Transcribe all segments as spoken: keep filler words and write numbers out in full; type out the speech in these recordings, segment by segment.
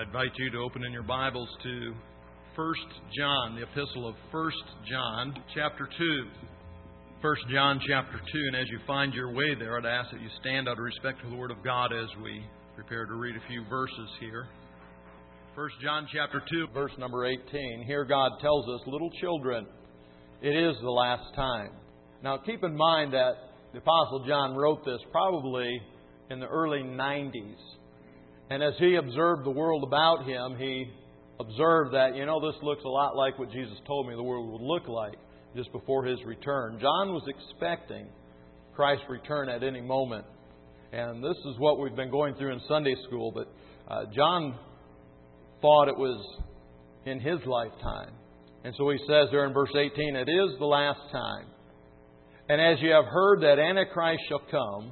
invite you to open in your Bibles to First John, the epistle of First John, chapter two. First John, chapter two, and as you find your way there, I'd ask that you stand out of respect for the Word of God as we prepare to read a few verses here. First John, chapter two, verse number eighteen. Here God tells us, little children, it is the last time. Now keep in mind that the Apostle John wrote this probably in the early nineties. And as he observed the world about him, he observed that, you know, this looks a lot like what Jesus told me the world would look like just before His return. John was expecting Christ's return at any moment. And this is what we've been going through in Sunday school. But uh, John thought it was in his lifetime. And so he says there in verse eighteen, it is the last time. And as you have heard that Antichrist shall come,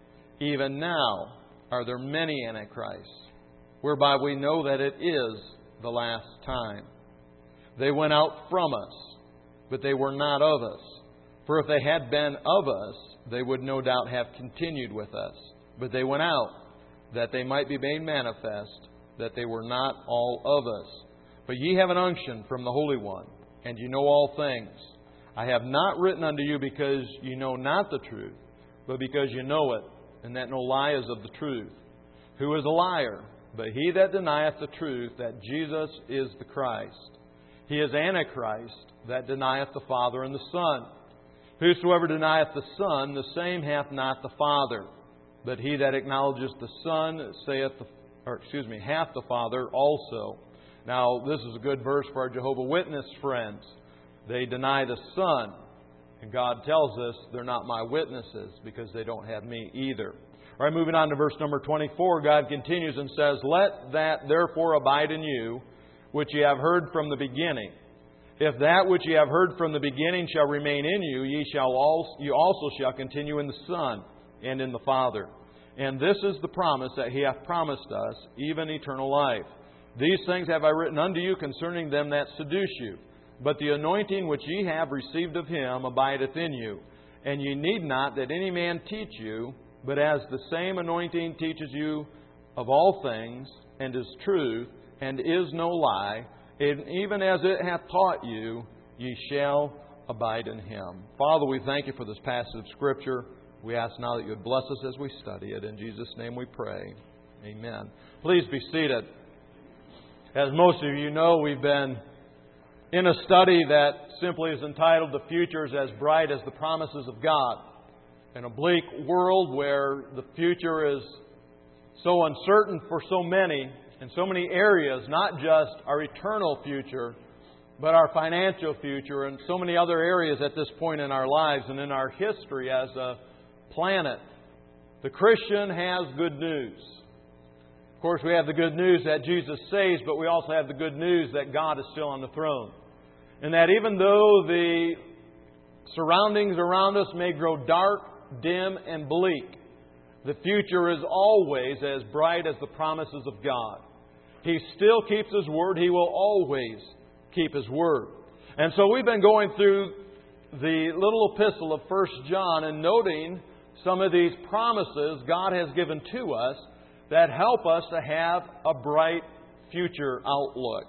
even now are there many antichrists, whereby we know that it is the last time. They went out from us, but they were not of us. For if they had been of us, they would no doubt have continued with us. But they went out, that they might be made manifest, that they were not all of us. But ye have an unction from the Holy One, and ye know all things. I have not written unto you because ye know not the truth, but because ye know it, and that no lie is of the truth. Who is a liar? But he that denieth the truth, that Jesus is the Christ. He is Antichrist, that denieth the Father and the Son. Whosoever denieth the Son, the same hath not the Father. But he that acknowledgeth the Son, saith, the, or excuse me, hath the Father also. Now, this is a good verse for our Jehovah's Witness friends. They deny the Son. And God tells us they're not my witnesses because they don't have me either. All right, moving on to verse number twenty-four, God continues and says, let that therefore abide in you, which ye have heard from the beginning. If that which ye have heard from the beginning shall remain in you, ye shall also, you also shall continue in the Son and in the Father. And this is the promise that He hath promised us, even eternal life. These things have I written unto you concerning them that seduce you. But the anointing which ye have received of Him abideth in you. And ye need not that any man teach you, but as the same anointing teaches you of all things, and is truth, and is no lie, and even as it hath taught you, ye shall abide in Him. Father, we thank You for this passage of Scripture. We ask now that You would bless us as we study it. In Jesus' name we pray. Amen. Please be seated. As most of you know, we've been in a study that simply is entitled The Future is as Bright as the Promises of God. In a bleak world where the future is so uncertain for so many, in so many areas, not just our eternal future, but our financial future and so many other areas at this point in our lives and in our history as a planet, the Christian has good news. Of course, we have the good news that Jesus saves, but we also have the good news that God is still on the throne. And that even though the surroundings around us may grow dark, dim, and bleak, the future is always as bright as the promises of God. He still keeps His Word. He will always keep His Word. And so we've been going through the little epistle of First John and noting some of these promises God has given to us that help us to have a bright future outlook.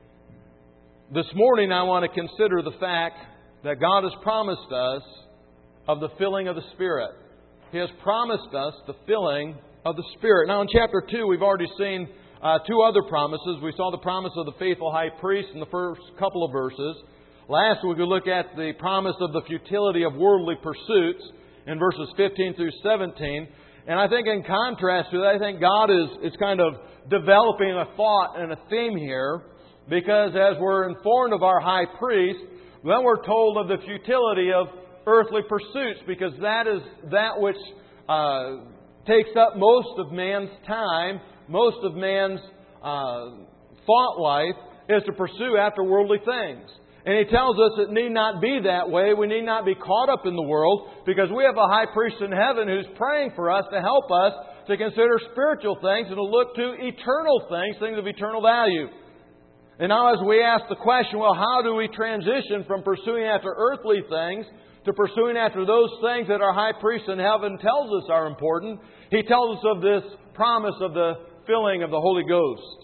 This morning I want to consider the fact that God has promised us of the filling of the Spirit. He has promised us the filling of the Spirit. Now in chapter two we've already seen uh, two other promises. We saw the promise of the faithful high priest in the first couple of verses. Last week we looked at the promise of the futility of worldly pursuits in verses fifteen through seventeen. And I think in contrast to that, I think God is, is kind of developing a thought and a theme here. Because as we're informed of our high priest, then we're told of the futility of earthly pursuits. Because that is that which uh, takes up most of man's time, most of man's uh, thought life, is to pursue after worldly things. And He tells us it need not be that way. We need not be caught up in the world because we have a high priest in heaven who's praying for us to help us to consider spiritual things and to look to eternal things, things of eternal value. And now as we ask the question, well, how do we transition from pursuing after earthly things to pursuing after those things that our high priest in heaven tells us are important? He tells us of this promise of the filling of the Holy Ghost.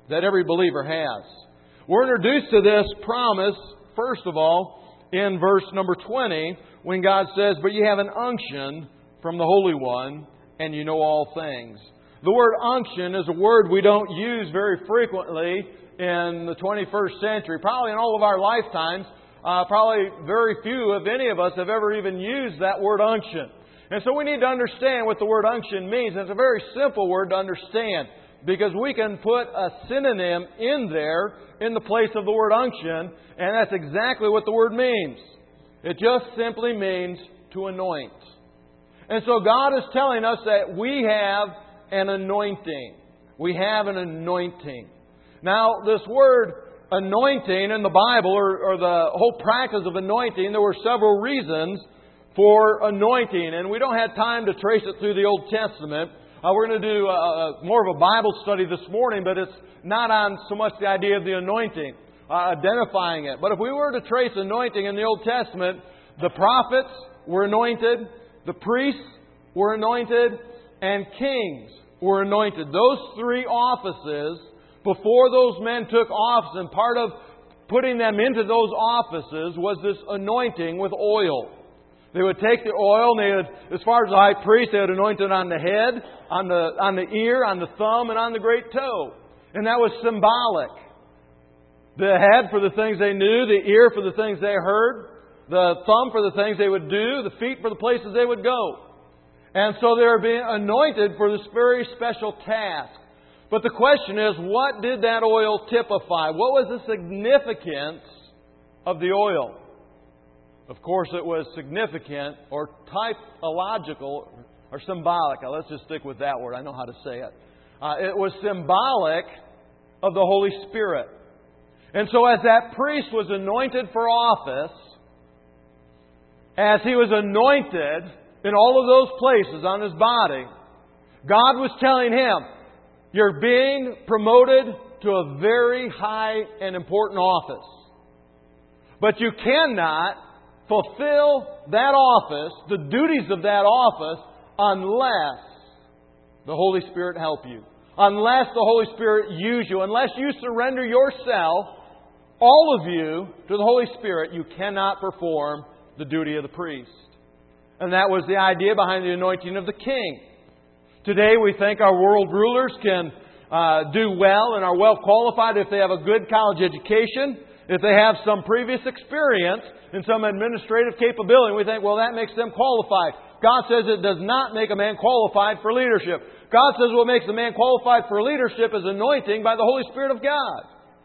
that every believer has. We're introduced to this promise, first of all, in verse number twenty, when God says, "But you have an unction from the Holy One, and you know all things." The word unction is a word we don't use very frequently in the twenty-first century. Probably in all of our lifetimes, uh, probably very few, if any of us, have ever even used that word unction. And so we need to understand what the word unction means. It's a very simple word to understand, because we can put a synonym in there in the place of the word unction, and that's exactly what the word means. It just simply means to anoint. And so God is telling us that we have an anointing. We have an anointing. Now, this word anointing in the Bible, or, or the whole practice of anointing, there were several reasons for anointing. And we don't have time to trace it through the Old Testament. Uh, we're going to do a, a, more of a Bible study this morning, but it's not on so much the idea of the anointing, uh, identifying it. But if we were to trace anointing in the Old Testament, the prophets were anointed, the priests were anointed, and kings were anointed. Those three offices, before those men took office, and part of putting them into those offices was this anointing with oil. They would take the oil, and they would, as far as the high priest, they would anoint it on the head, on the on the ear, on the thumb, and on the great toe. And that was symbolic. The head for the things they knew, the ear for the things they heard, the thumb for the things they would do, the feet for the places they would go. And so they were being anointed for this very special task. But the question is, what did that oil typify? What was the significance of the oil? Of course, it was significant or typological or symbolic. Now, let's just stick with that word. I know how to say it. Uh, it was symbolic of the Holy Spirit. And so as that priest was anointed for office, as he was anointed in all of those places on his body, God was telling him, you're being promoted to a very high and important office. But you cannot fulfill that office, the duties of that office, unless the Holy Spirit help you. Unless the Holy Spirit use you. Unless you surrender yourself, all of you, to the Holy Spirit, you cannot perform the duty of the priest. And that was the idea behind the anointing of the king. Today we think our world rulers can uh, do well and are well qualified if they have a good college education, if they have some previous experience and some administrative capability. We think, well, that makes them qualified. God says it does not make a man qualified for leadership. God says what makes a man qualified for leadership is anointing by the Holy Spirit of God.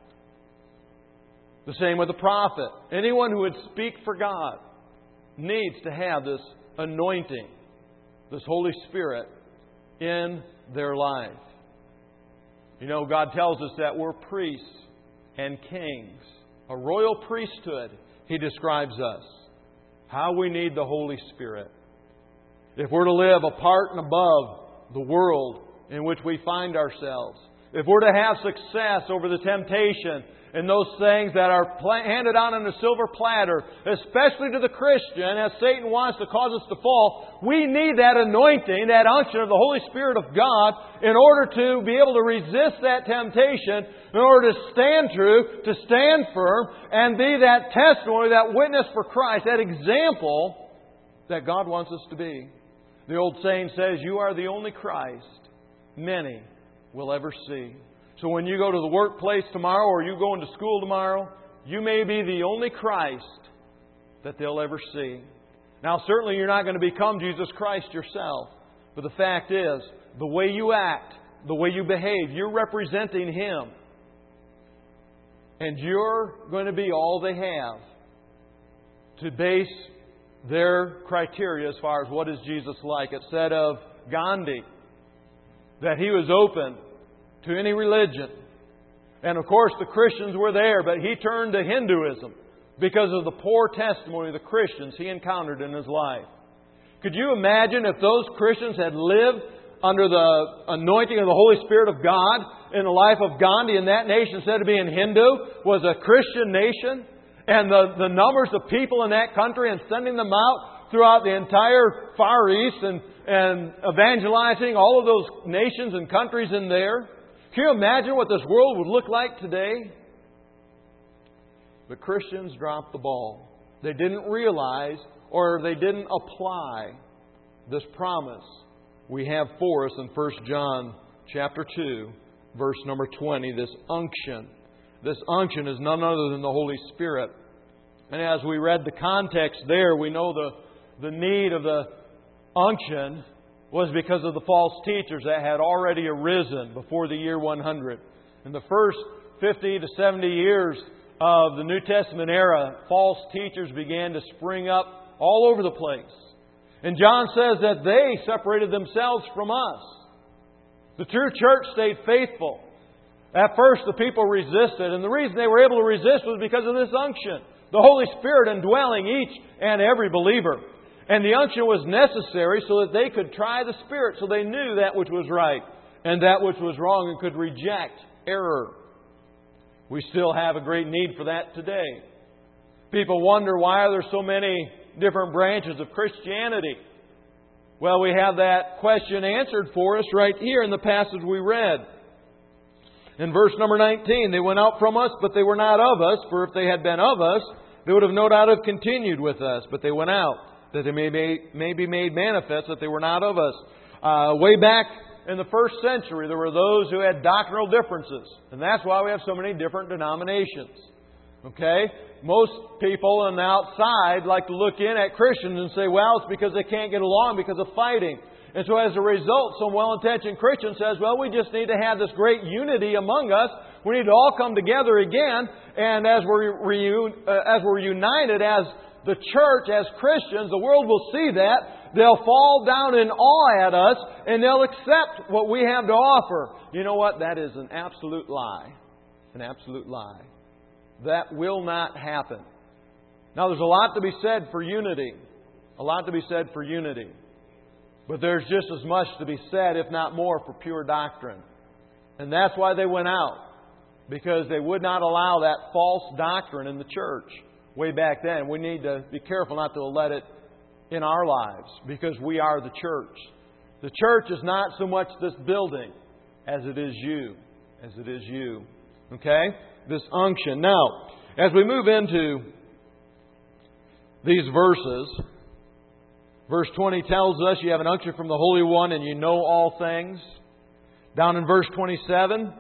The same with the prophet. Anyone who would speak for God needs to have this anointing, this Holy Spirit in their life. You know, God tells us that we're priests and kings, a royal priesthood. He describes us. How we need the Holy Spirit. If we're to live apart and above the world in which we find ourselves, if we're to have success over the temptation and those things that are handed on in a silver platter, especially to the Christian, as Satan wants to cause us to fall, we need that anointing, that unction of the Holy Spirit of God in order to be able to resist that temptation, in order to stand true, to stand firm, and be that testimony, that witness for Christ, that example that God wants us to be. The old saying says, you are the only Christ many will ever see. So when you go to the workplace tomorrow or you go into school tomorrow, you may be the only Christ that they'll ever see. Now, certainly you're not going to become Jesus Christ yourself. But the fact is, the way you act, the way you behave, you're representing Him. And you're going to be all they have to base their criteria as far as what is Jesus like. It said of Gandhi that he was open to any religion. And of course the Christians were there, but he turned to Hinduism because of the poor testimony of the Christians he encountered in his life. Could you imagine if those Christians had lived under the anointing of the Holy Spirit of God in the life of Gandhi, and that nation, instead of being Hindu, was a Christian nation, and the, the numbers of people in that country, and sending them out throughout the entire Far East and, and evangelizing all of those nations and countries in there? Can you imagine what this world would look like today? But Christians dropped the ball. They didn't realize or they didn't apply this promise we have for us in First John chapter two, verse number twenty, this unction. This unction is none other than the Holy Spirit. And as we read the context there, we know the, the need of the unction was because of the false teachers that had already arisen before the year one hundred. In the first fifty to seventy years of the New Testament era, false teachers began to spring up all over the place. And John says that they separated themselves from us. The true church stayed faithful. At first, the people resisted, and the reason they were able to resist was because of this unction. The Holy Spirit indwelling each and every believer. And the unction was necessary so that they could try the Spirit, so they knew that which was right and that which was wrong and could reject error. We still have a great need for that today. People wonder, why are there so many different branches of Christianity? Well, we have that question answered for us right here in the passage we read. In verse number nineteen, they went out from us, but they were not of us. For if they had been of us, they would have no doubt have continued with us. But they went out, that they may be, may be made manifest that they were not of us. Uh, way back in the first century, there were those who had doctrinal differences. And that's why we have so many different denominations. Okay? Most people on the outside like to look in at Christians and say, well, it's because they can't get along because of fighting. And so as a result, some well-intentioned Christian says, well, we just need to have this great unity among us. We need to all come together again. And as we're, reun- uh, as we're united as the church, as Christians, the world will see that. They'll fall down in awe at us and they'll accept what we have to offer. You know what? That is an absolute lie. An absolute lie. That will not happen. Now, there's a lot to be said for unity. A lot to be said for unity. But there's just as much to be said, if not more, for pure doctrine. And that's why they went out. Because they would not allow that false doctrine in the church way back then. We need to be careful not to let it in our lives. Because we are the church. The church is not so much this building as it is you. As it is you. Okay? This unction. Now, as we move into these verses, verse twenty tells us you have an unction from the Holy One and you know all things. Down in verse twenty-seven,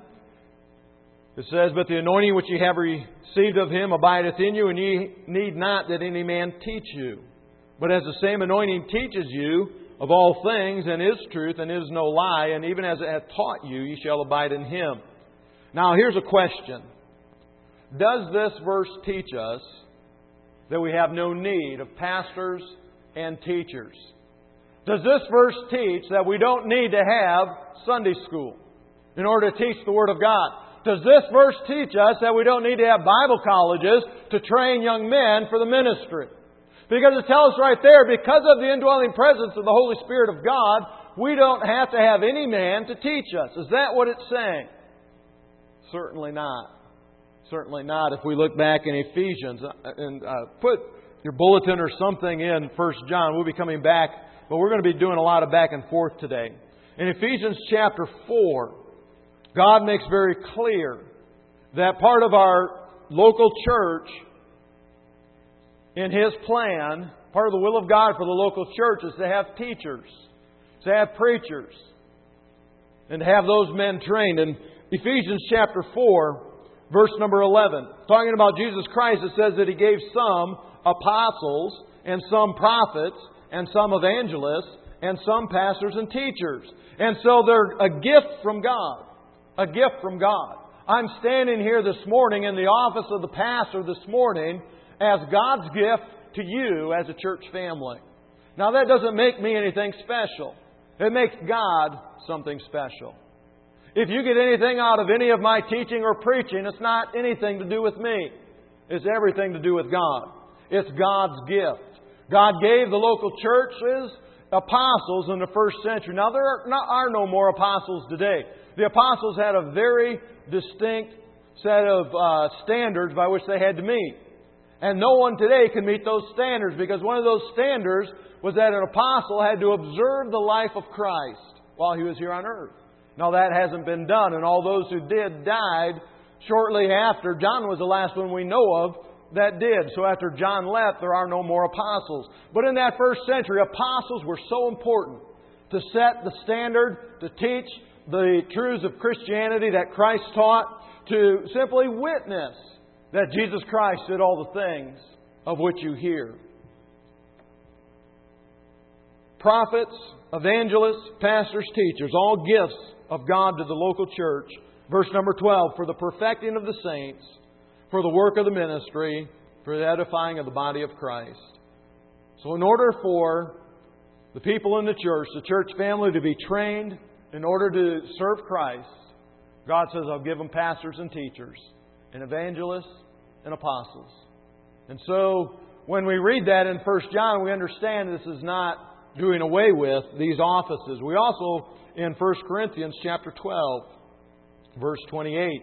it says, but the anointing which ye have received of Him abideth in you, and ye need not that any man teach you. But as the same anointing teaches you of all things, and is truth, and is no lie, and even as it hath taught you, ye shall abide in Him. Now, here's a question. Does this verse teach us that we have no need of pastors and teachers? Does this verse teach that we don't need to have Sunday school in order to teach the Word of God? Does this verse teach us that we don't need to have Bible colleges to train young men for the ministry? Because it tells us right there, because of the indwelling presence of the Holy Spirit of God, we don't have to have any man to teach us. Is that what it's saying? Certainly not. Certainly not. If we look back in Ephesians and uh, put your bulletin or something in First John, we'll be coming back, but we're going to be doing a lot of back and forth today. In Ephesians chapter four, God makes very clear that part of our local church, in His plan, part of the will of God for the local church is to have teachers, to have preachers, and to have those men trained. In Ephesians chapter four, verse number eleven, talking about Jesus Christ, it says that He gave some apostles, and some prophets, and some evangelists, and some pastors and teachers. And so they're a gift from God. A gift from God. I'm standing here this morning in the office of the pastor this morning as God's gift to you as a church family. Now that doesn't make me anything special. It makes God something special. If you get anything out of any of my teaching or preaching, it's not anything to do with me. It's everything to do with God. It's God's gift. God gave the local churches apostles in the first century. Now, there are, not, are no more apostles today. The apostles had a very distinct set of uh, standards by which they had to meet. And no one today can meet those standards, because one of those standards was that an apostle had to observe the life of Christ while he was here on earth. Now that hasn't been done, and all those who did died shortly after. John was the last one we know of that did. So after John left, there are no more apostles. But in that first century, apostles were so important to set the standard, to teach the truths of Christianity that Christ taught, to simply witness that Jesus Christ did all the things of which you hear. Prophets, evangelists, pastors, teachers, all gifts of God to the local church. Verse number twelve, for the perfecting of the saints, for the work of the ministry, for the edifying of the body of Christ. So in order for the people in the church, the church family, to be trained in order to serve Christ, God says, I'll give them pastors and teachers, and evangelists and apostles. And so when we read that in First John, we understand this is not doing away with these offices. We also, in First Corinthians chapter twelve, verse twenty-eight,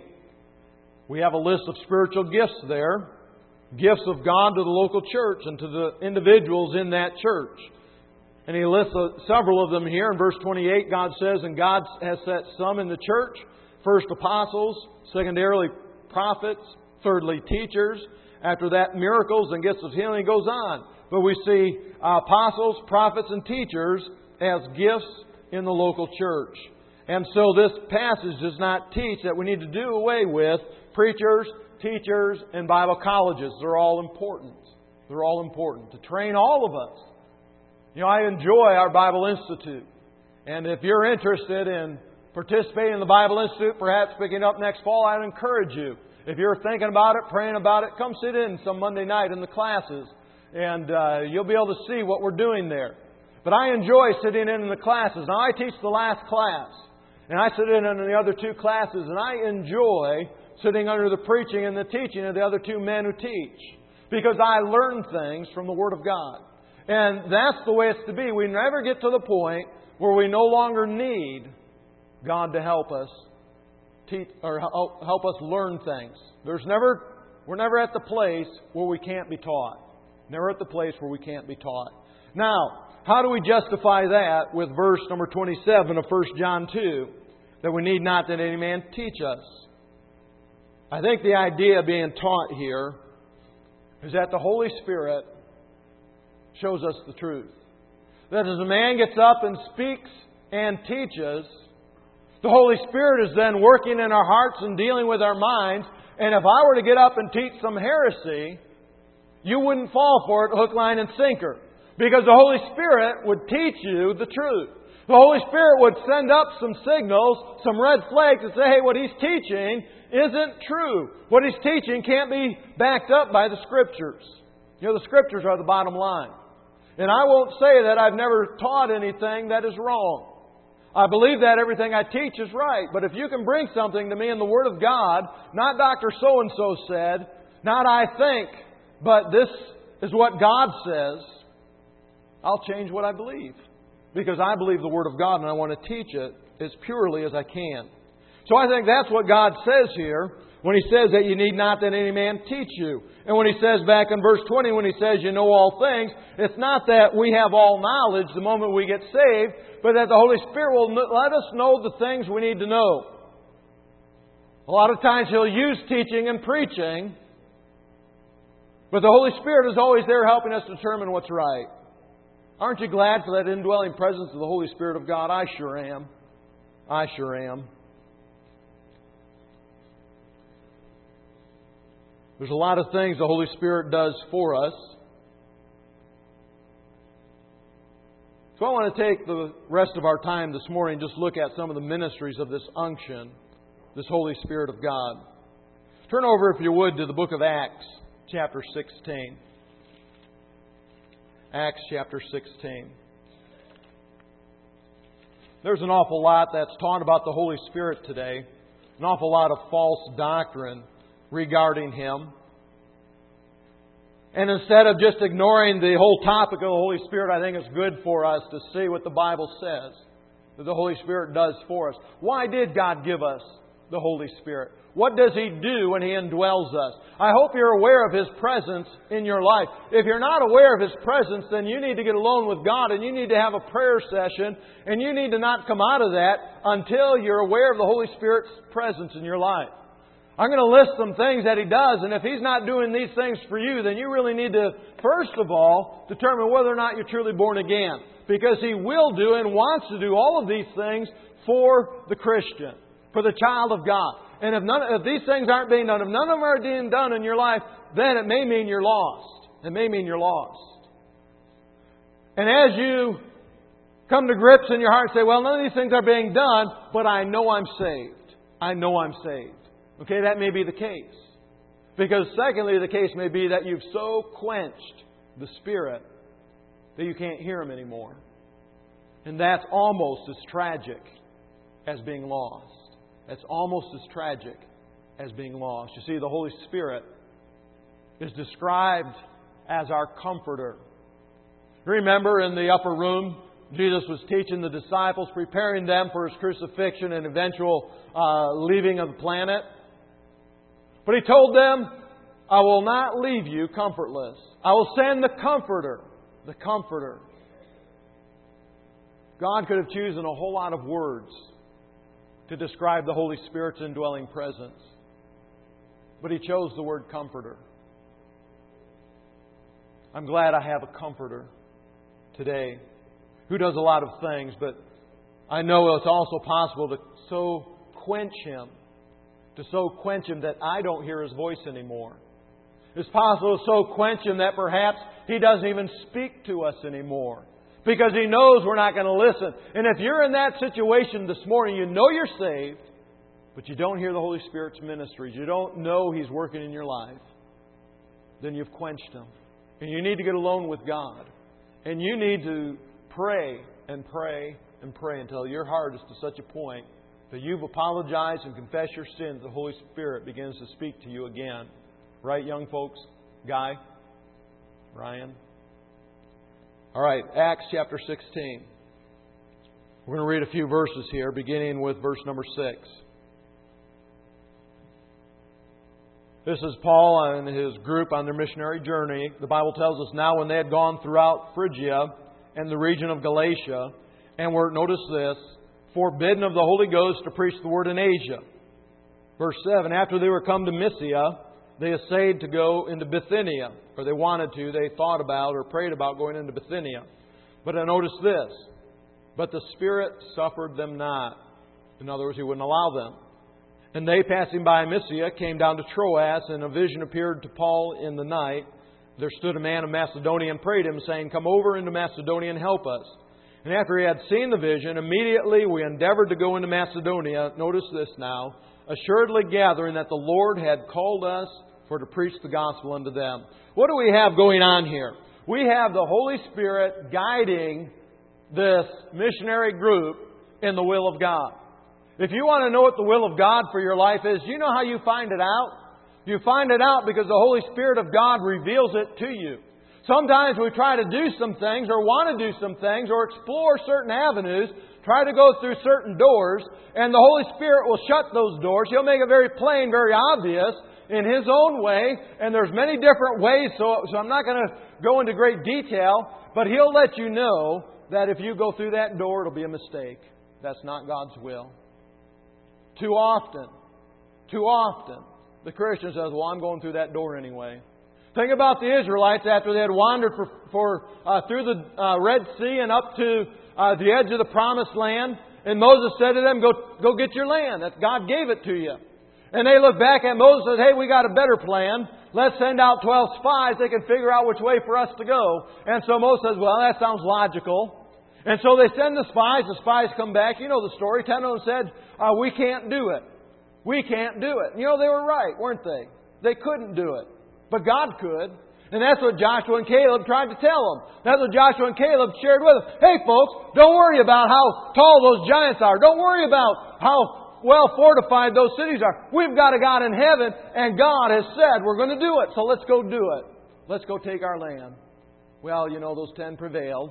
we have a list of spiritual gifts there. Gifts of God to the local church and to the individuals in that church. And He lists several of them here. In verse twenty-eight, God says, and God has set some in the church. First, apostles. Secondarily, prophets. Thirdly, teachers. After that, miracles and gifts of healing. Goes on. But we see apostles, prophets, and teachers as gifts in the local church. And so this passage does not teach that we need to do away with preachers, teachers, and Bible colleges. They're all important. They're all important to train all of us. You know, I enjoy our Bible Institute. And if you're interested in participating in the Bible Institute, perhaps picking up next fall, I'd encourage you. If you're thinking about it, praying about it, come sit in some Monday night in the classes. And uh, you'll be able to see what we're doing there. But I enjoy sitting in, in the classes. Now, I teach the last class. And I sit in on the other two classes. And I enjoy sitting under the preaching and the teaching of the other two men who teach. Because I learn things from the Word of God. And that's the way it's to be. We never get to the point where we no longer need God to help us teach or help us learn things. There's never, we're never at the place where we can't be taught. Never at the place where we can't be taught. Now, how do we justify that with verse number twenty-seven of First John two? That we need not that any man teach us. I think the idea being taught here is that the Holy Spirit shows us the truth. That as a man gets up and speaks and teaches, the Holy Spirit is then working in our hearts and dealing with our minds. And if I were to get up and teach some heresy, you wouldn't fall for it hook, line, and sinker. Because the Holy Spirit would teach you the truth. The Holy Spirit would send up some signals, some red flags and say, hey, what He's teaching isn't true. What He's teaching can't be backed up by the Scriptures. You know, the Scriptures are the bottom line. And I won't say that I've never taught anything that is wrong. I believe that everything I teach is right. But if you can bring something to me in the Word of God, not Doctor So-and-so said, not I think, but this is what God says, I'll change what I believe. Because I believe the Word of God and I want to teach it as purely as I can. So I think that's what God says here when He says that you need not that any man teach you. And when He says back in verse twenty, when He says you know all things, it's not that we have all knowledge the moment we get saved, but that the Holy Spirit will let us know the things we need to know. A lot of times He'll use teaching and preaching, but the Holy Spirit is always there helping us determine what's right. Aren't you glad for that indwelling presence of the Holy Spirit of God? I sure am. I sure am. There's a lot of things the Holy Spirit does for us. So I want to take the rest of our time this morning and just look at some of the ministries of this unction, this Holy Spirit of God. Turn over, if you would, to the book of Acts, chapter sixteen. Acts chapter sixteen. There's an awful lot that's taught about the Holy Spirit today. An awful lot of false doctrine regarding Him. And instead of just ignoring the whole topic of the Holy Spirit, I think it's good for us to see what the Bible says that the Holy Spirit does for us. Why did God give us the Holy Spirit? What does He do when He indwells us? I hope you're aware of His presence in your life. If you're not aware of His presence, then you need to get alone with God and you need to have a prayer session and you need to not come out of that until you're aware of the Holy Spirit's presence in your life. I'm going to list some things that He does, and if He's not doing these things for you, then you really need to, first of all, determine whether or not you're truly born again. Because He will do and wants to do all of these things for the Christian, for the child of God. And if, none, if these things aren't being done, if none of them are being done in your life, then it may mean you're lost. It may mean you're lost. And as you come to grips in your heart and say, well, none of these things are being done, but I know I'm saved. I know I'm saved. Okay, that may be the case. Because secondly, the case may be that you've so quenched the Spirit that you can't hear Him anymore. And that's almost as tragic as being lost. That's almost as tragic as being lost. You see, the Holy Spirit is described as our comforter. Remember in the upper room, Jesus was teaching the disciples, preparing them for His crucifixion and eventual uh, leaving of the planet. But He told them, I will not leave you comfortless. I will send the Comforter. The Comforter. God could have chosen a whole lot of words to describe the Holy Spirit's indwelling presence. But He chose the word Comforter. I'm glad I have a Comforter today who does a lot of things, but I know it's also possible to so quench Him, to so quench Him that I don't hear His voice anymore. It's possible to so quench Him that perhaps He doesn't even speak to us anymore. Because He knows we're not going to listen. And if you're in that situation this morning, you know you're saved, but you don't hear the Holy Spirit's ministries, you don't know He's working in your life, then you've quenched Him. And you need to get alone with God. And you need to pray and pray and pray until your heart is to such a point that you've apologized and confessed your sins. The Holy Spirit begins to speak to you again. Right, young folks? Guy? Ryan? All right, Acts chapter sixteen. We're going to read a few verses here, beginning with verse number six. This is Paul and his group on their missionary journey. The Bible tells us now when they had gone throughout Phrygia and the region of Galatia, and were, notice this, forbidden of the Holy Ghost to preach the word in Asia. Verse seven, after they were come to Mysia, they essayed to go into Bithynia, or they wanted to, they thought about or prayed about going into Bithynia. But I notice this, but the Spirit suffered them not. In other words, He wouldn't allow them. And they, passing by Mysia, came down to Troas, and a vision appeared to Paul in the night. There stood a man of Macedonia and prayed him, saying, come over into Macedonia and help us. And after he had seen the vision, immediately we endeavored to go into Macedonia. Notice this now, assuredly gathering that the Lord had called us for to preach the gospel unto them. What do we have going on here? We have the Holy Spirit guiding this missionary group in the will of God. If you want to know what the will of God for your life is, you know how you find it out? You find it out because the Holy Spirit of God reveals it to you. Sometimes we try to do some things or want to do some things or explore certain avenues, try to go through certain doors, and the Holy Spirit will shut those doors. He'll make it very plain, very obvious in His own way, and there's many different ways, so, so I'm not going to go into great detail, but He'll let you know that if you go through that door, it'll be a mistake. That's not God's will. Too often, too often, the Christian says, well, I'm going through that door anyway. Think about the Israelites after they had wandered for, for uh, through the uh, Red Sea and up to uh, the edge of the Promised Land. And Moses said to them, go, go get your land. That God gave it to you. And they looked back at Moses and said, hey, we got a better plan. Let's send out twelve spies. They can figure out which way for us to go. And so Moses says, well, that sounds logical. And so they send the spies. The spies come back. You know the story. Ten of them said, uh, we can't do it. We can't do it. And you know, they were right, weren't they? They couldn't do it. But God could. And that's what Joshua and Caleb tried to tell them. That's what Joshua and Caleb shared with them. Hey folks, don't worry about how tall those giants are. Don't worry about how well fortified those cities are. We've got a God in heaven, and God has said we're going to do it. So let's go do it. Let's go take our land. Well, you know, those ten prevailed.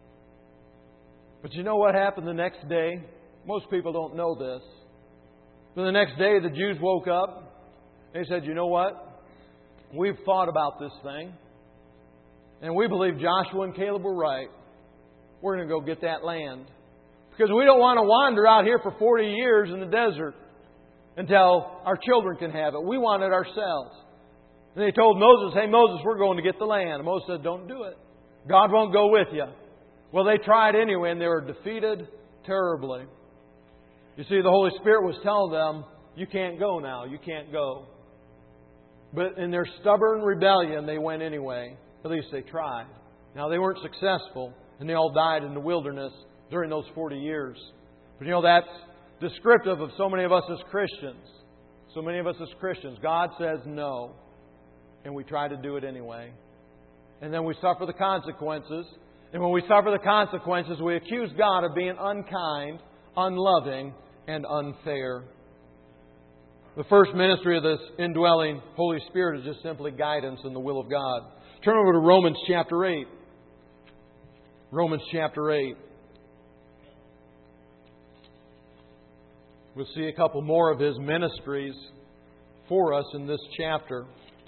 But you know what happened the next day? Most people don't know this. But the next day the Jews woke up. They said, you know what? We've thought about this thing. And we believe Joshua and Caleb were right. We're going to go get that land. Because we don't want to wander out here for forty years in the desert until our children can have it. We want it ourselves. And they told Moses, hey Moses, we're going to get the land. And Moses said, don't do it. God won't go with you. Well, they tried anyway and they were defeated terribly. You see, the Holy Spirit was telling them, you can't go now. You can't go. But in their stubborn rebellion, they went anyway. At least they tried. Now, they weren't successful, and they all died in the wilderness during those forty years. But you know, that's descriptive of so many of us as Christians. So many of us as Christians. God says no, and we try to do it anyway. And then we suffer the consequences. And when we suffer the consequences, we accuse God of being unkind, unloving, and unfair. The first ministry of this indwelling Holy Spirit is just simply guidance in the will of God. Turn over to Romans chapter eight. Romans chapter eight. We'll see a couple more of His ministries for us in this chapter.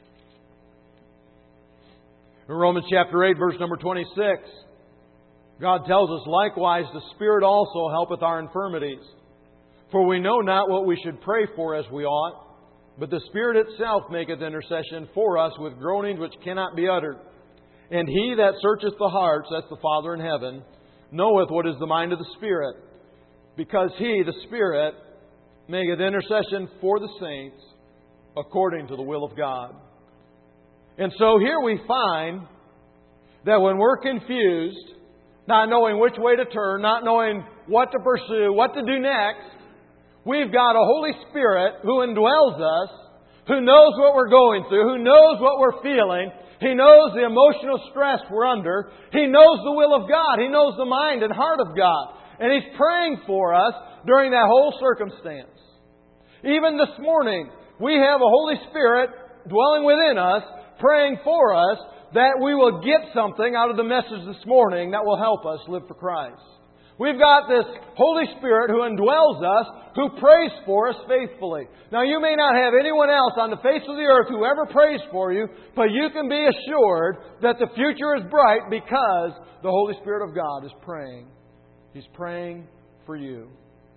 In Romans chapter eight, verse number twenty-six, God tells us, likewise the Spirit also helpeth our infirmities. For we know not what we should pray for as we ought, but the Spirit itself maketh intercession for us with groanings which cannot be uttered. And He that searcheth the hearts, that's the Father in heaven, knoweth what is the mind of the Spirit, because He, the Spirit, maketh intercession for the saints according to the will of God. And so here we find that when we're confused, not knowing which way to turn, not knowing what to pursue, what to do next, we've got a Holy Spirit who indwells us, who knows what we're going through, who knows what we're feeling. He knows the emotional stress we're under. He knows the will of God. He knows the mind and heart of God. And He's praying for us during that whole circumstance. Even this morning, we have a Holy Spirit dwelling within us, praying for us that we will get something out of the message this morning that will help us live for Christ. We've got this Holy Spirit who indwells us, who prays for us faithfully. Now, you may not have anyone else on the face of the earth who ever prays for you, but you can be assured that the future is bright because the Holy Spirit of God is praying. He's praying for you.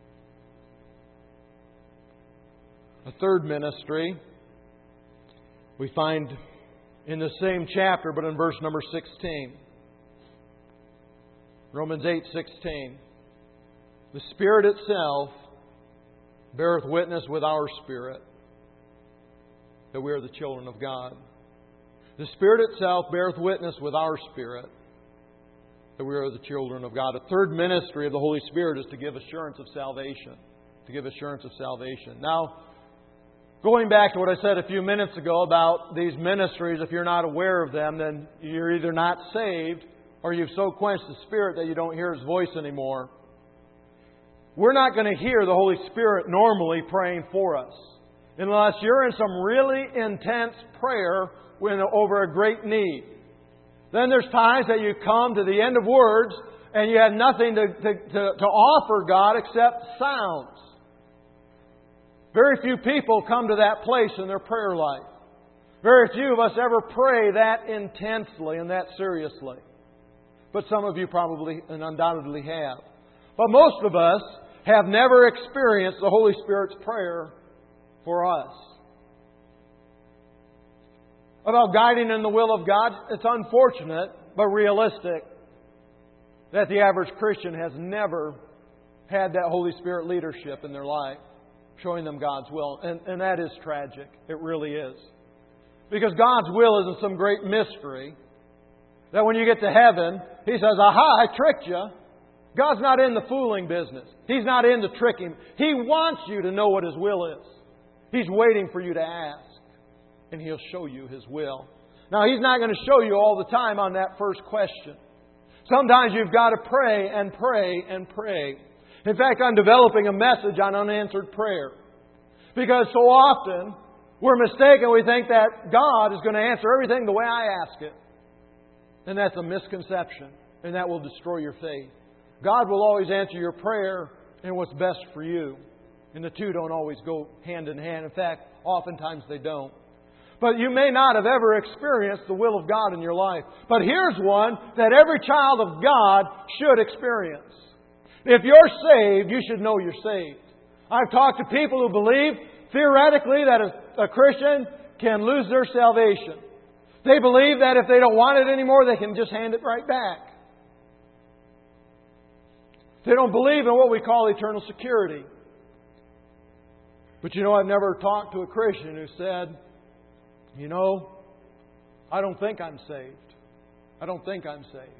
A third ministry we find in the same chapter, but in verse number sixteen. Romans eight sixteen. The Spirit itself beareth witness with our spirit that we are the children of God. The Spirit itself beareth witness with our spirit that we are the children of God. A third ministry of the Holy Spirit is to give assurance of salvation. To give assurance of salvation. Now, going back to what I said a few minutes ago about these ministries, if you're not aware of them, then you're either not saved or you've so quenched the Spirit that you don't hear His voice anymore. We're not going to hear the Holy Spirit normally praying for us unless you're in some really intense prayer when, over a great need. Then there's times that you come to the end of words and you have nothing to, to, to, to offer God except sounds. Very few people come to that place in their prayer life. Very few of us ever pray that intensely and that seriously. But some of you probably and undoubtedly have. But most of us have never experienced the Holy Spirit's prayer for us. About guiding in the will of God, it's unfortunate but realistic that the average Christian has never had that Holy Spirit leadership in their life, showing them God's will. And, and that is tragic. It really is. Because God's will isn't some great mystery that when you get to heaven, He says, aha, I tricked you. God's not in the fooling business. He's not in the tricking. He wants you to know what His will is. He's waiting for you to ask. And He'll show you His will. Now, He's not going to show you all the time on that first question. Sometimes you've got to pray and pray and pray. In fact, I'm developing a message on unanswered prayer. Because so often we're mistaken. We think that God is going to answer everything the way I ask it. And that's a misconception. And that will destroy your faith. God will always answer your prayer in what's best for you. And the two don't always go hand in hand. In fact, oftentimes they don't. But you may not have ever experienced the will of God in your life. But here's one that every child of God should experience. If you're saved, you should know you're saved. I've talked to people who believe, theoretically, that a, a Christian can lose their salvation. They believe that if they don't want it anymore, they can just hand it right back. They don't believe in what we call eternal security. But you know, I've never talked to a Christian who said, you know, I don't think I'm saved. I don't think I'm saved.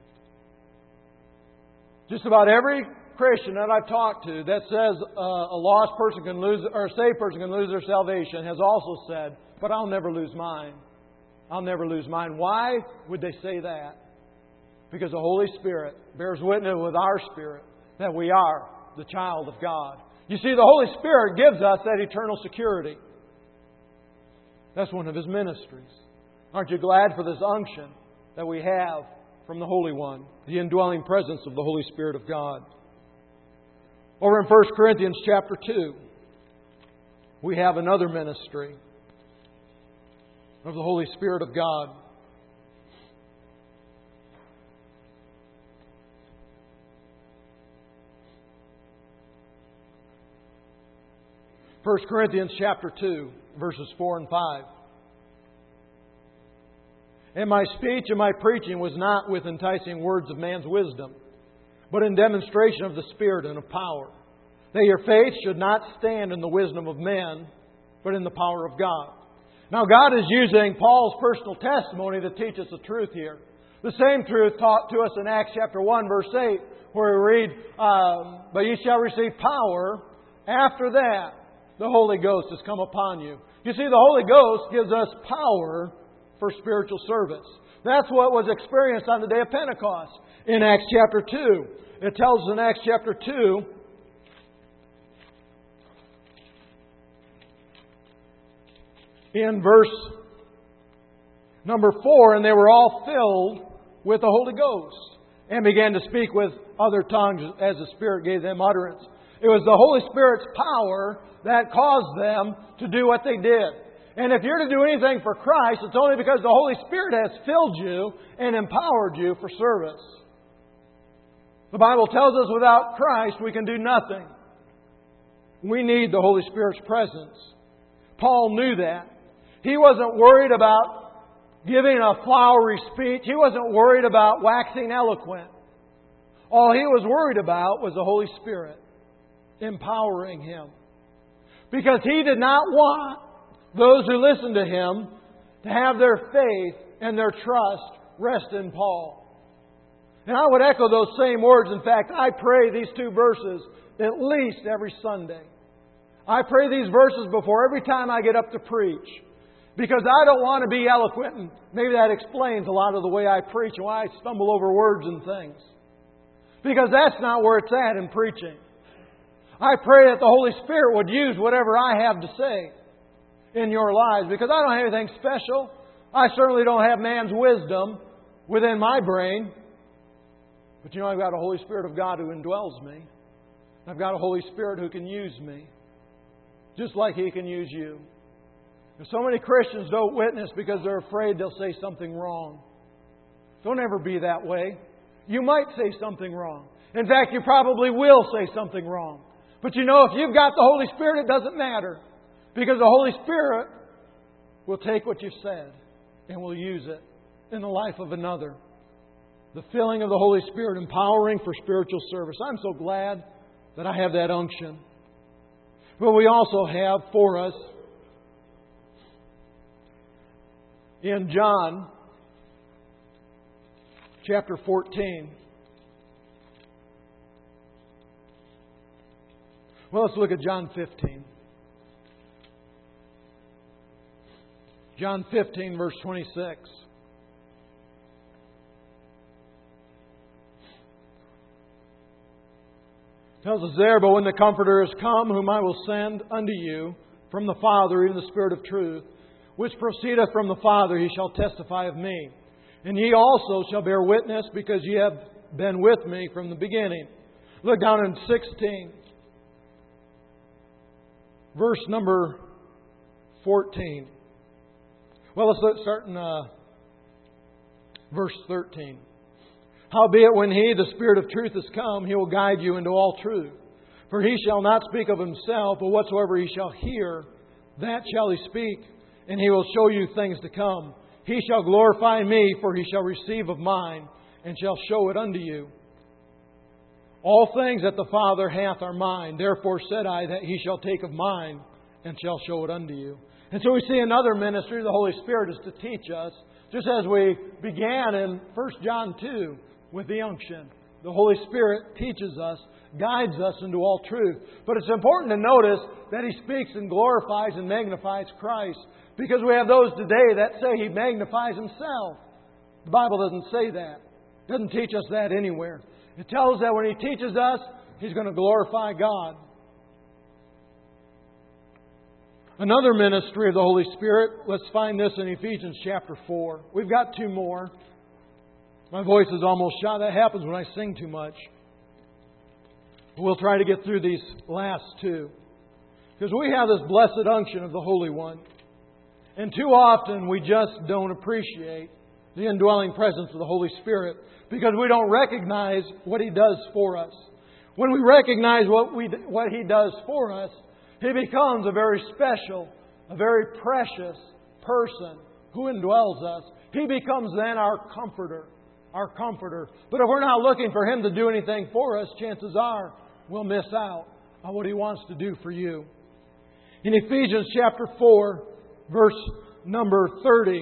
Just about every Christian that I've talked to that says uh, a lost person can lose, or a saved person can lose their salvation has also said, but I'll never lose mine. I'll never lose mine. Why would they say that? Because the Holy Spirit bears witness with our spirit that we are the child of God. You see, the Holy Spirit gives us that eternal security. That's one of His ministries. Aren't you glad for this unction that we have from the Holy One, the indwelling presence of the Holy Spirit of God? Over in First Corinthians chapter two, we have another ministry of the Holy Spirit of God. First Corinthians chapter two, verses four and five. And my speech and my preaching was not with enticing words of man's wisdom, but in demonstration of the Spirit and of power, that your faith should not stand in the wisdom of men, but in the power of God. Now God is using Paul's personal testimony to teach us the truth here. The same truth taught to us in Acts chapter one, verse eight, where we read, um, but ye shall receive power. After that, the Holy Ghost has come upon you. You see, the Holy Ghost gives us power for spiritual service. That's what was experienced on the day of Pentecost in Acts chapter two. It tells us in Acts chapter two, in verse number four, and they were all filled with the Holy Ghost and began to speak with other tongues as the Spirit gave them utterance. It was the Holy Spirit's power that caused them to do what they did. And if you're to do anything for Christ, it's only because the Holy Spirit has filled you and empowered you for service. The Bible tells us without Christ we can do nothing. We need the Holy Spirit's presence. Paul knew that. He wasn't worried about giving a flowery speech. He wasn't worried about waxing eloquent. All he was worried about was the Holy Spirit empowering him. Because he did not want those who listened to him to have their faith and their trust rest in Paul. And I would echo those same words. In fact, I pray these two verses at least every Sunday. I pray these verses before every time I get up to preach. Because I don't want to be eloquent. And maybe that explains a lot of the way I preach and why I stumble over words and things. Because that's not where it's at in preaching. I pray that the Holy Spirit would use whatever I have to say in your lives. Because I don't have anything special. I certainly don't have man's wisdom within my brain. But you know, I've got a Holy Spirit of God who indwells me. I've got a Holy Spirit who can use me. Just like He can use you. And so many Christians don't witness because they're afraid they'll say something wrong. Don't ever be that way. You might say something wrong. In fact, you probably will say something wrong. But you know, if you've got the Holy Spirit, it doesn't matter. Because the Holy Spirit will take what you've said and will use it in the life of another. The filling of the Holy Spirit, empowering for spiritual service. I'm so glad that I have that unction. But we also have for us in John chapter fourteen. Well, let's look at John fifteen. John fifteen, verse twenty-six. Tells us there, but when the Comforter is come, whom I will send unto you from the Father, even the Spirit of truth, which proceedeth from the Father, He shall testify of me. And ye also shall bear witness, because ye have been with me from the beginning. Look down in sixteen. verse number fourteen. Well, let's start in uh, verse thirteen. Howbeit, when He, the Spirit of truth, is come, He will guide you into all truth. For He shall not speak of Himself, but whatsoever He shall hear, that shall He speak, and He will show you things to come. He shall glorify Me, for He shall receive of mine, and shall show it unto you. All things that the Father hath are mine. Therefore said I that He shall take of mine, and shall show it unto you. And so we see another ministry of the Holy Spirit is to teach us, just as we began in First John two with the unction. The Holy Spirit teaches us, guides us into all truth. But it's important to notice that He speaks and glorifies and magnifies Christ. Because we have those today that say He magnifies Himself. The Bible doesn't say that. It doesn't teach us that anywhere. It tells us that when He teaches us, He's going to glorify God. Another ministry of the Holy Spirit, let's find this in Ephesians chapter four. We've got two more. My voice is almost shot. That happens when I sing too much. We'll try to get through these last two. Because we have this blessed unction of the Holy One. And too often we just don't appreciate the indwelling presence of the Holy Spirit because we don't recognize what He does for us. When we recognize what we what He does for us, He becomes a very special, a very precious person who indwells us. He becomes then our comforter. Our comforter. But if we're not looking for Him to do anything for us, chances are we'll miss out on what He wants to do for you. In Ephesians chapter four, verse number thirty,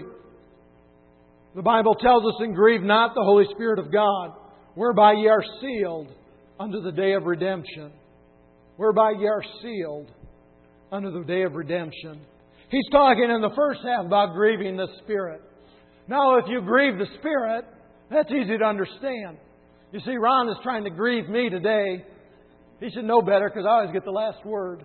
the Bible tells us, "And grieve not the Holy Spirit of God, whereby ye are sealed unto the day of redemption." Whereby ye are sealed unto the day of redemption. He's talking in the first half about grieving the Spirit. Now, if you grieve the Spirit, that's easy to understand. You see, Ron is trying to grieve me today. He should know better because I always get the last word.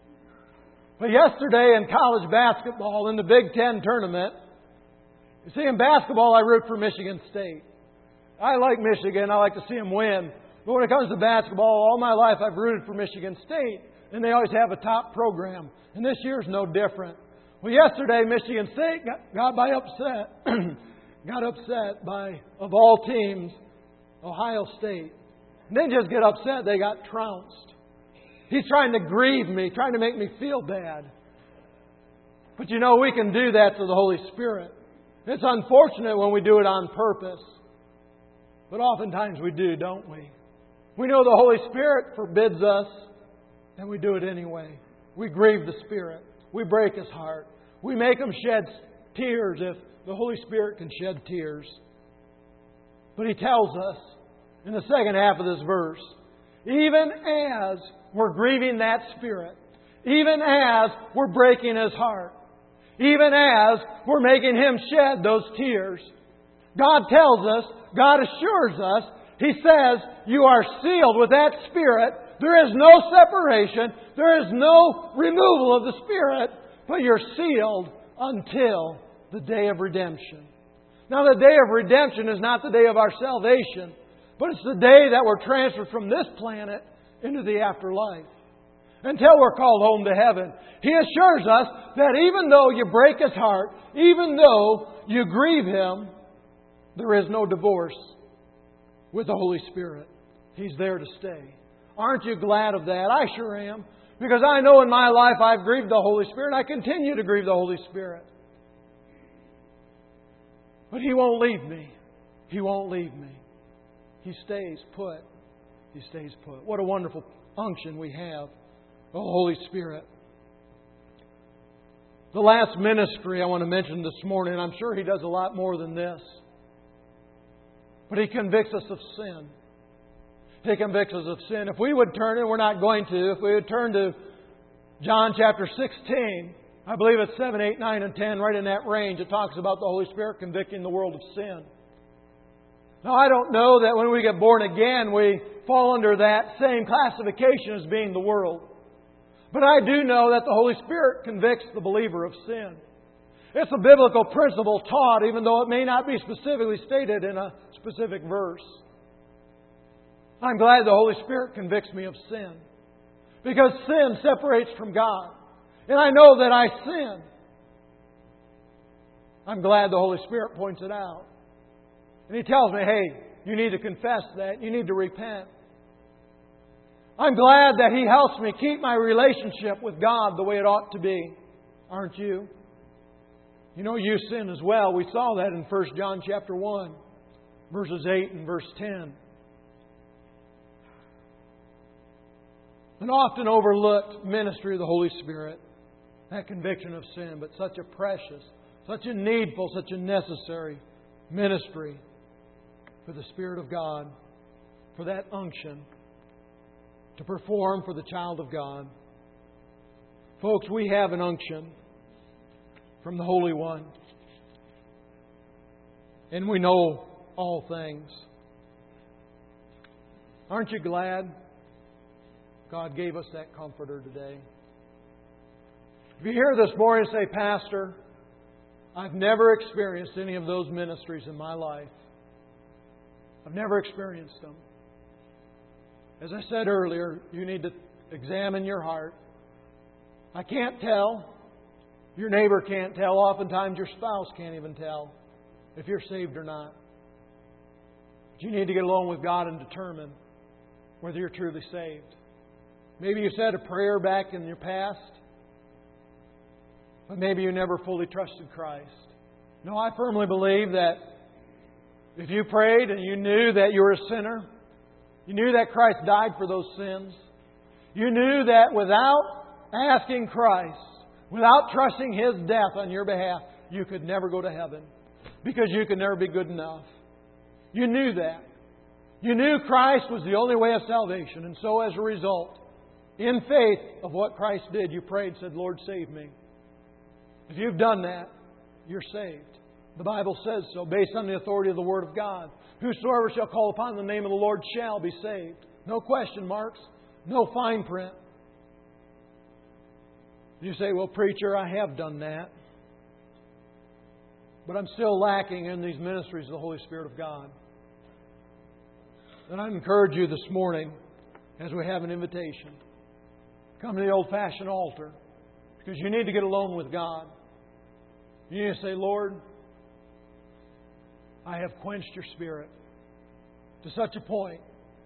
But yesterday in college basketball, in the Big Ten tournament, you see, in basketball, I root for Michigan State. I like Michigan. I like to see them win. But when it comes to basketball, all my life I've rooted for Michigan State. And they always have a top program. And this year's no different. Well, yesterday, Michigan State got, got by upset. got upset by, of all teams, Ohio State. And they just get upset they got trounced. He's trying to grieve me, trying to make me feel bad. But you know, we can do that to the Holy Spirit. It's unfortunate when we do it on purpose. But oftentimes we do, don't we? We know the Holy Spirit forbids us, and we do it anyway. We grieve the Spirit. We break His heart. We make Him shed tears if the Holy Spirit can shed tears. But He tells us in the second half of this verse, even as we're grieving that Spirit, even as we're breaking His heart, even as we're making Him shed those tears, God tells us, God assures us, He says, you are sealed with that Spirit. There is no separation. There is no removal of the Spirit, but you're sealed until the day of redemption. Now, the day of redemption is not the day of our salvation, but it's the day that we're transferred from this planet into the afterlife. Until we're called home to heaven. He assures us that even though you break His heart, even though you grieve Him, there is no divorce with the Holy Spirit. He's there to stay. Aren't you glad of that? I sure am. Because I know in my life I've grieved the Holy Spirit. I continue to grieve the Holy Spirit. But He won't leave me. He won't leave me. He stays put. He stays put. What a wonderful unction we have. The Holy Spirit. The last ministry I want to mention this morning, I'm sure He does a lot more than this. But He convicts us of sin. He convicts us of sin. If we would turn, and we're not going to, if we would turn to John chapter sixteen, I believe it's seven, eight, nine, and ten, right in that range, it talks about the Holy Spirit convicting the world of sin. Now, I don't know that when we get born again, we fall under that same classification as being the world. But I do know that the Holy Spirit convicts the believer of sin. It's a biblical principle taught, even though it may not be specifically stated in a specific verse. I'm glad the Holy Spirit convicts me of sin. Because sin separates from God. And I know that I sin. I'm glad the Holy Spirit points it out. And He tells me, hey, you need to confess that. You need to repent. I'm glad that He helps me keep my relationship with God the way it ought to be. Aren't you? You know you sin as well. We saw that in First John chapter one, verses eight and verse ten. An often overlooked ministry of the Holy Spirit. That conviction of sin, but such a precious, such a needful, such a necessary ministry for the Spirit of God, for that unction to perform for the child of God. Folks, we have an unction from the Holy One. And we know all things. Aren't you glad God gave us that Comforter today? If you're here this morning and say, Pastor, I've never experienced any of those ministries in my life. I've never experienced them. As I said earlier, you need to examine your heart. I can't tell. Your neighbor can't tell. Oftentimes your spouse can't even tell if you're saved or not. But you need to get alone with God and determine whether you're truly saved. Maybe you said a prayer back in your past, but maybe you never fully trusted Christ. No, I firmly believe that if you prayed and you knew that you were a sinner, you knew that Christ died for those sins, you knew that without asking Christ, without trusting His death on your behalf, you could never go to heaven because you could never be good enough. You knew that. You knew Christ was the only way of salvation. And so as a result, in faith of what Christ did, you prayed and said, Lord, save me. If you've done that, you're saved. The Bible says so, based on the authority of the Word of God. Whosoever shall call upon the name of the Lord shall be saved. No question marks. No fine print. You say, well, preacher, I have done that. But I'm still lacking in these ministries of the Holy Spirit of God. And I encourage you this morning, as we have an invitation, come to the old-fashioned altar. Because you need to get alone with God. You need to say, Lord, I have quenched your Spirit to such a point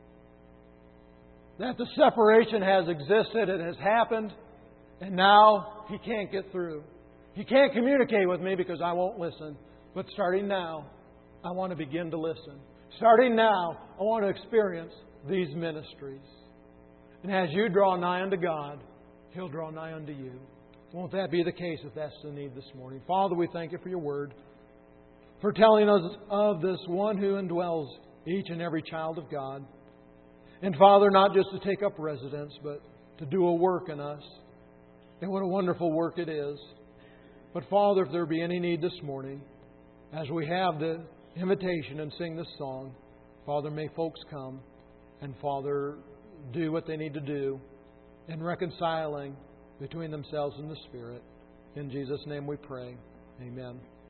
that the separation has existed, it has happened, and now He can't get through. He can't communicate with me because I won't listen. But starting now, I want to begin to listen. Starting now, I want to experience these ministries. And as you draw nigh unto God, He'll draw nigh unto you. Won't that be the case if that's the need this morning? Father, we thank You for Your Word, for telling us of this one who indwells each and every child of God. And Father, not just to take up residence, but to do a work in us. And what a wonderful work it is. But Father, if there be any need this morning, as we have the invitation and sing this song, Father, may folks come and Father, do what they need to do in reconciling between themselves and the Spirit. In Jesus' name we pray. Amen.